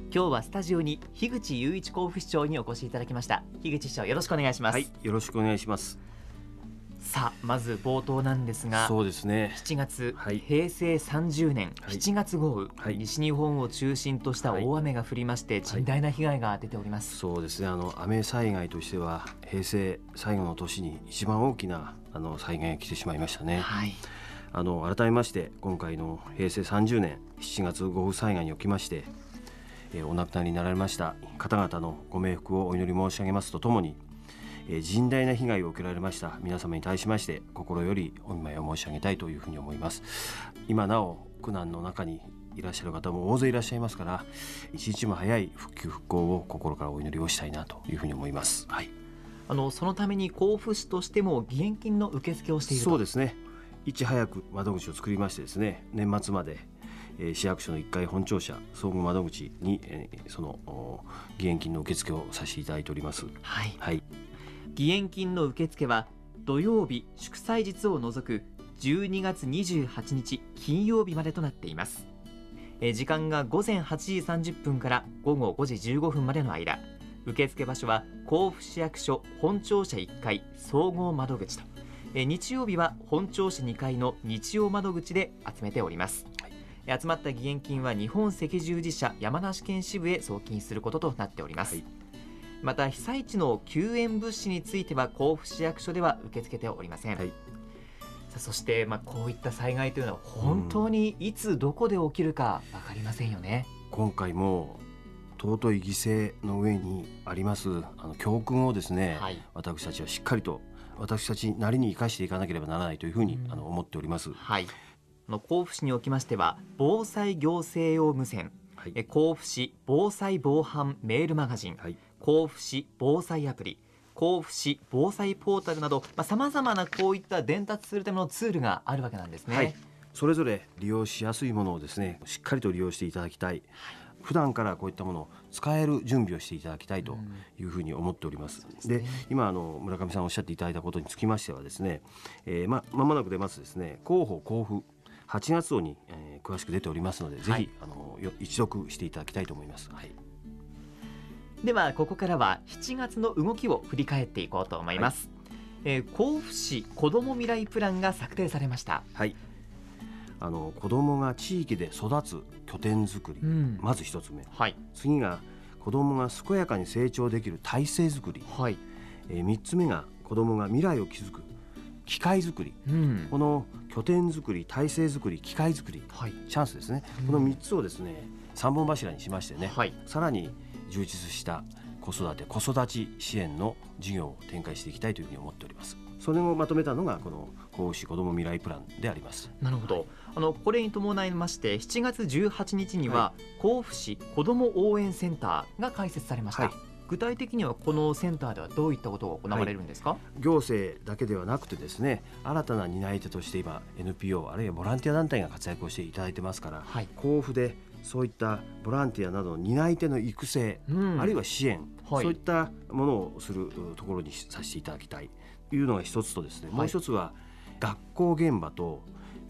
今日はスタジオに樋口雄一甲府市長にお越しいただきました。樋口市長、よろしくお願いします。 はい、よろしくお願いします。 さあ、まず冒頭なんですが、 そうですね、 7月、 はい、 平成30年7月豪雨、 はい、 西日本を中心とした大雨が降りまして、甚大な被害が出ております。 そうですね、雨災害としては平成最後の年に一番大きな災害が来てしまいましたね。 はい、 改めまして今回の平成30年7月豪雨災害におきまして、お亡くなりになられました方々のご冥福をお祈り申し上げますとともに、甚大な被害を受けられました皆様に対しまして心よりお見舞いを申し上げたいというふうに思います。今なお苦難の中にいらっしゃる方も大勢いらっしゃいますから、一日も早い復旧復興を心からお祈りをしたいなというふうに思います。はい、 そのために甲府市としても義援金の受付をしていると。 そうですね、いち早く窓口を作りましてですね、年末まで市役所の1階本庁舎総合窓口に、その義援金の受付をさせていただいております。 はい、 はい、 義援金の受付は土曜日祝祭日を除く12月28日金曜日までとなっています。時間が午前8時30分から午後5時15分までの間、受付場所は甲府市役所本庁舎1階総合窓口と、日曜日は本庁舎2階の日曜窓口で集めております。集まった義援金は日本赤十字社山梨県支部へ送金することとなっております。はい、また被災地の救援物資については甲府市役所では受け付けておりません。はい、さあそして、こういった災害というのは本当にいつどこで起きるか分かりませんよね。 今回も尊い犠牲の上にあります教訓をですね、はい、私たちはしっかりと私たちなりに生かしていかなければならないというふうに思っております。 はい、甲府市におきましては防災行政用無線、はい、甲府市防災防犯メールマガジン、はい、甲府市防災アプリ、甲府市防災ポータルなどさまざまなこういった伝達するためのツールがあるわけなんですね。はい、 それぞれ利用しやすいものをですねしっかりと利用していただきたい、はい、普段からこういったものを使える準備をしていただきたいというふうに思っております。で、今村上さんおっしゃっていただいたことにつきましてはですね、間もなく出ますですね広報甲府8月号に、詳しく出ておりますので、はい、ぜひ一読していただきたいと思います。はい、 ではここからは7月の動きを振り返っていこうと思います。はい、甲府市子ども未来プランが策定されました。 はい、子どもが地域で育つ拠点づくり、まず一つ目、はい、次が子どもが健やかに成長できる体制づくり、はい、3つ目が子どもが未来を築く機械づくり、この拠点づくり、体制づくり、機械づくり、はい、チャンスですね、この3つをですね3本柱にしましてね、はい、さらに充実した子育ち支援の事業を展開していきたいというふうに思っております。それをまとめたのがこの甲府市子ども未来プランであります。 なるほど、これに伴いまして7月18日には、はい、甲府市子ども応援センターが開設されました。はい、具体的にはこのセンターではどういったことが行われるんですか？はい、 行政だけではなくてですね、新たな担い手として今 NPO あるいはボランティア団体が活躍をしていただいてますから、はい、甲府でそういったボランティアなどの担い手の育成、あるいは支援、はい、そういったものをするところにさせていただきたいというのが一つとですね、もう一つは学校現場と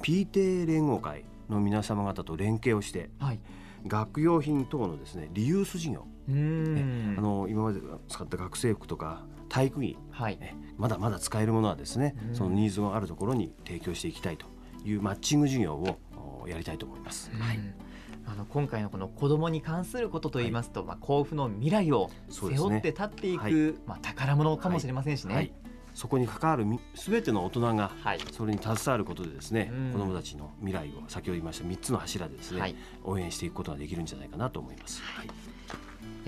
PTA 連合会の皆様方と連携をして、はい、学用品等のですねリユース事業、今まで使った学生服とか体育着、はい、まだまだ使えるものはですね、そのニーズがあるところに提供していきたいというマッチング事業をやりたいと思います。はい、 今回のこの子どもに関することといいますと、はい、甲府の未来を背負って立っていく、宝物かもしれませんしね。はいはい、 そこに関わる全ての大人がそれに携わることでですね、子どもたちの未来を先ほど言いました3つの柱でですね、はい、応援していくことができるんじゃないかなと思います。はい、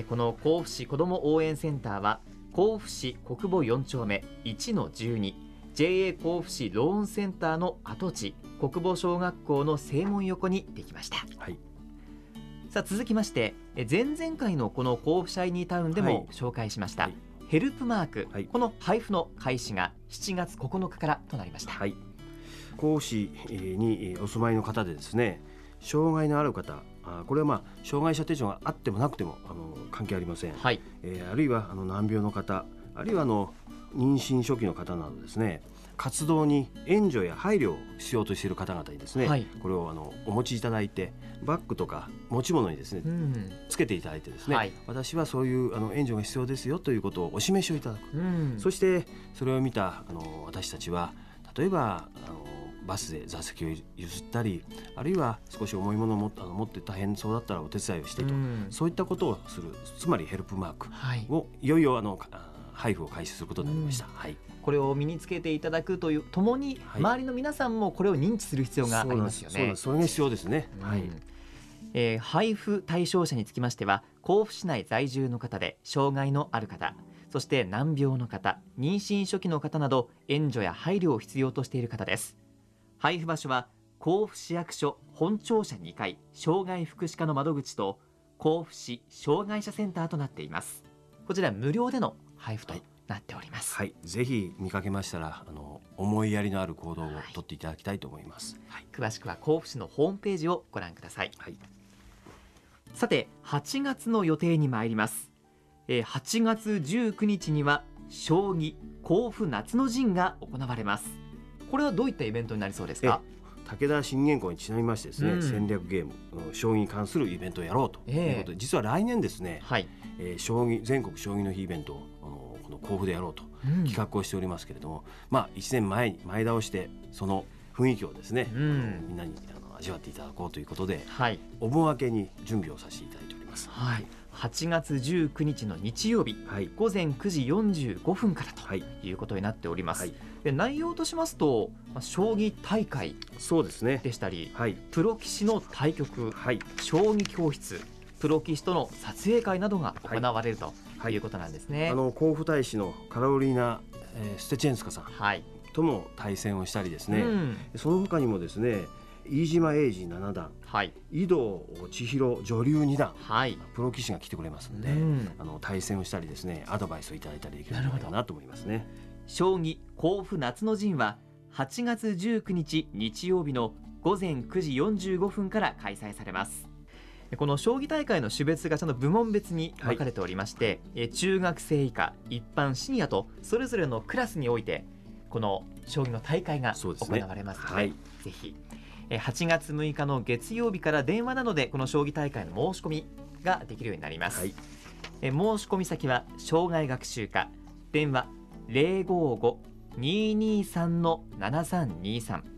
この甲府市子ども応援センターは甲府市国母4丁目 1-12 JA 甲府市ローンセンターの跡地国母小学校の正門横にできました。はい、さあ続きまして前々回のこの甲府シャイニータウンでも紹介しました、はい、ヘルプマーク、はい、この配布の開始が7月9日からとなりました。はい、 甲府市にお住まいの方でですね、障害のある方、これは障害者手帳があってもなくても関係ありません。はい、あるいは難病の方、 あるいは妊娠初期の方などですね、活動に援助や配慮を必要としている方々にですね、これをお持ちいただいてバッグとか持ち物にですね、つけていただいてですね、私はそういう援助が必要ですよということをお示しをいただく、そしてそれを見た私たちは例えばバスで座席を譲ったり、あるいは少し重いものを持って大変そうだったらお手伝いをしてと、そういったことをする、つまりヘルプマークをいよいよ配布を開始することになりました。 これを身につけていただくというともに、周りの皆さんもこれを認知する必要がありますよね。 それが必要ですね。 配布対象者につきましては、甲府市内在住の方で障害のある方、そして難病の方、妊娠初期の方など援助や配慮を必要としている方です。配布場所は甲府市役所本庁舎2階障害福祉課の窓口と甲府市障害者センターとなっています。こちら無料での配布となっております。 ぜひ見かけましたら思いやりのある行動をとっていただきたいと思います。 詳しくは甲府市のホームページをご覧ください。さて8月の予定に参ります。8月19日には将棋甲府夏の陣が行われます。これはどういったイベントになりそうですか？ 武田信玄公にちなみましてですね、戦略ゲーム、将棋に関するイベントをやろうということで、実は来年ですね、全国将棋の日イベントをこの甲府でやろうと企画をしておりますけれども、1年前に前倒してその雰囲気をですね、みんなに味わっていただこうということで、お盆明けに準備をさせていただいております。 8月19日の日曜日、午前9時45分からということになっております。で内容としますと、将棋大会でしたり、プロ棋士の対局、将棋教室、プロ棋士との撮影会などが行われるということなんですね。 甲府大使のカロリーナ、ステチェンスカさんとも対戦をしたりですね、その他にもですね、飯島英二七段、井戸千尋女流二段、プロ棋士が来てくれますので、対戦をしたりですね、アドバイスをいただいたりできるんじゃないかなと思いますね。 将棋甲府夏の陣は8月19日日曜日の午前9時45分から開催されます。この将棋大会の種別がちゃんと部門別に分かれておりまして、中学生以下、一般、シニアとそれぞれのクラスにおいてこの将棋の大会が行われますので、ぜひ8月6日の月曜日から電話などでこの将棋大会の申し込みができるようになります。申し込み先は障害学習課、電話 055-223-7323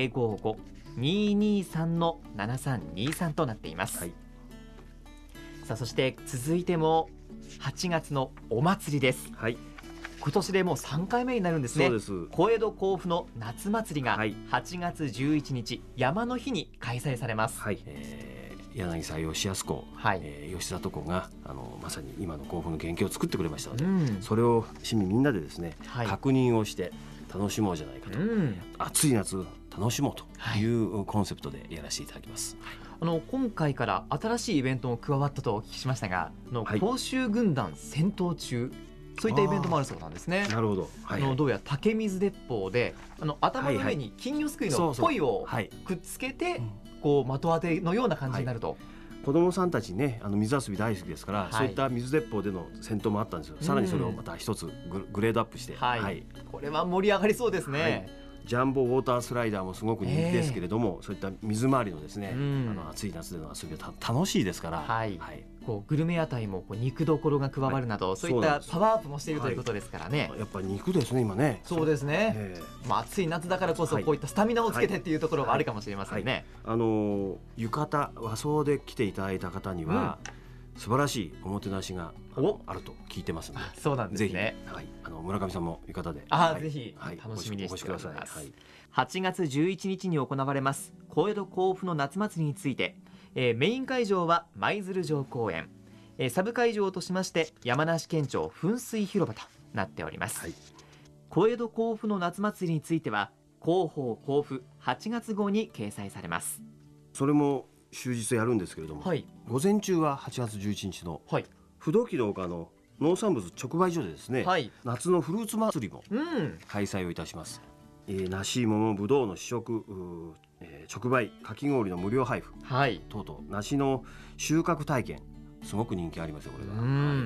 055-223-7323 となっています。さあそして続いても8月のお祭りです。今年でもう3回目になるんですね。小江戸甲府の夏祭りが8月11日、山の日に開催されます。 柳沢義康公、義里公がまさに今の甲府の原型を作ってくれましたので、それを市民みんなでですね、確認をして楽しもうじゃないかと、暑い夏楽しもうというコンセプトでやらせていただきます。 今回から新しいイベントも加わったとお聞きしましたが、甲州軍団戦闘中、そういったイベントもあるそうなんですね。 なるほど。 どうやら竹水鉄砲で頭の上に金魚すくいのポイをくっつけてこう的当てのような感じになると。 子どもさんたちね、水遊び大好きですから、そういった水鉄砲での戦闘もあったんですよ。さらにそれをまた一つグレードアップして、 これは盛り上がりそうですね。 ジャンボウォータースライダーもすごく人気ですけれども、そういった水回りのですね、暑い夏での遊びは楽しいですから、こうグルメ屋台もこう肉どころが加わるなど、そういったパワーアップもしているということですからね。やっぱり肉ですね今ね。 そうですね、暑い夏だからこそこういったスタミナをつけてっていうところがあるかもしれませんね。 浴衣和装で来ていただいた方には、素晴らしいおもてなしがあると聞いてますので、 そうなんですね。 村上さんも浴衣でぜひ楽しみにしております。8月11日に行われます小江戸甲府の夏祭りについて、メイン会場は舞鶴城公園、サブ会場としまして山梨県庁噴水広場となっております。小江戸甲府の夏祭りについては広報甲府8月号に掲載されます。 それも終日やるんですけれども、午前中は8月11日の不動機の丘の農産物直売所でですね、夏のフルーツ祭りも開催をいたします。梨、桃、ぶどうの試食、直売、かき氷の無料配布、等々、梨の収穫体験、すごく人気ありますよこれは。 や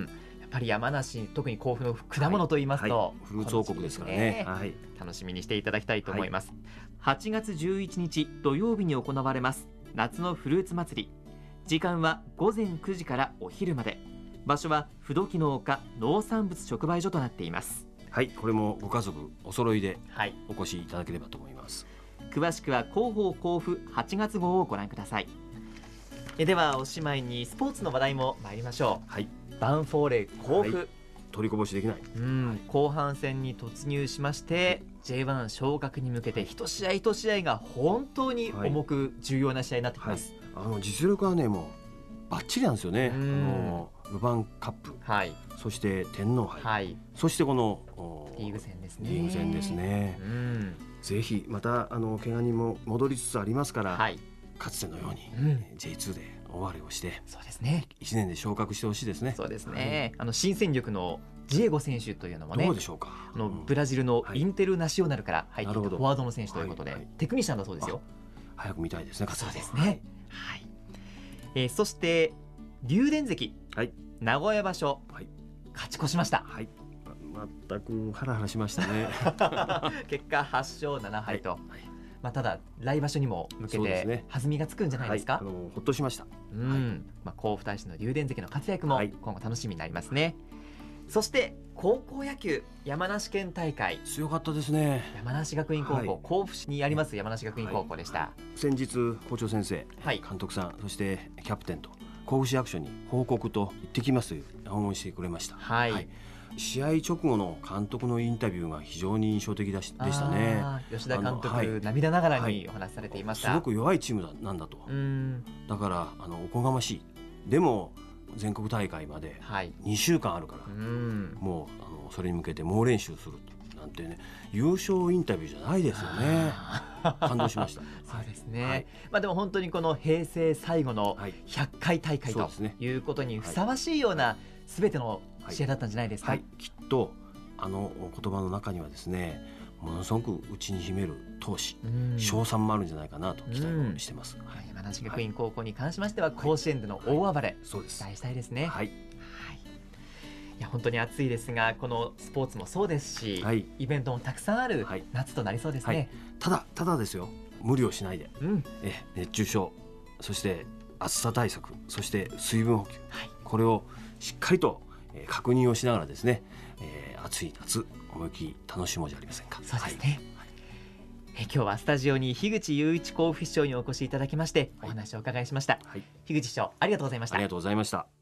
っぱり山梨、特に甲府の果物といいますと、 フルーツ王国ですからね、 楽しみにしていただきたいと思います。8月11日土曜日に行われます夏のフルーツ祭り。時間は午前9時からお昼まで。場所は不動農家農産物直売所となっています。 これもご家族お揃いでお越しいただければと思います。 詳しくは広報甲府8月号をご覧ください。ではおしまいにスポーツの話題も参りましょう。ヴァンフォーレ甲府、 取りこぼしできない、 後半戦に突入しまして、J1 昇格に向けて一試合一試合が本当に重く重要な試合になってきます。 実力はねもうバッチリなんですよね。ルヴァンカップ、そして天皇杯、そしてこのリーグ戦ですね。 リーグ戦ですね。ぜひまた怪我人も戻りつつありますから、かつてのように J2 で大荒れをして、 そうですね、 1年で昇格してほしいですね。 そうですね、新戦力のジエゴ選手というのもね、 どうでしょうか。 ブラジルのインテルナシオナルから入ってきたフォワードの選手ということで、テクニシャンだそうですよ。 早く見たいですね。 そうですね。そして竜電関、名古屋場所、勝ち越しました。 全くハラハラしましたね。 結果8勝7敗と、ただ来場所にも向けて弾みがつくんじゃないですか。 ほっとしました。 甲府大使の竜電関の活躍も今後楽しみになりますね。そして高校野球山梨県大会、 強かったですね。 山梨学院高校、甲府市にあります山梨学院高校でした。 先日校長先生、監督さん、そしてキャプテンと甲府市役所に報告と行ってきますという訪問してくれました。試合直後の監督のインタビューが非常に印象的でしたね。 吉田監督、涙ながらにお話しされていました。 すごく弱いチームなんだと。だからおこがましい。でも全国大会まで2週間あるから、もうそれに向けて猛練習するなんてね、優勝インタビューじゃないですよね。感動しました。 そうですね。でも本当にこの平成最後の100回大会ということにふさわしいような全ての試合だったんじゃないですか。 きっと言葉の中にはですね、ものすごく内に秘める闘志、賞賛もあるんじゃないかなと期待をしてます。 山梨学院高校に関しましては甲子園での大暴れ、期待したいですね。いや本当に暑いですが、このスポーツもそうですし、イベントもたくさんある夏となりそうですね。 ただですよ、無理をしないで、熱中症、そして暑さ対策、そして水分補給、これをしっかりと確認をしながらですね、暑い夏思いっきり楽しもうじゃありませんか。 そうですね。今日はスタジオに樋口雄一甲府市長にお越しいただきまして、お話をお伺いしました。樋口市長、ありがとうございました。 ありがとうございました。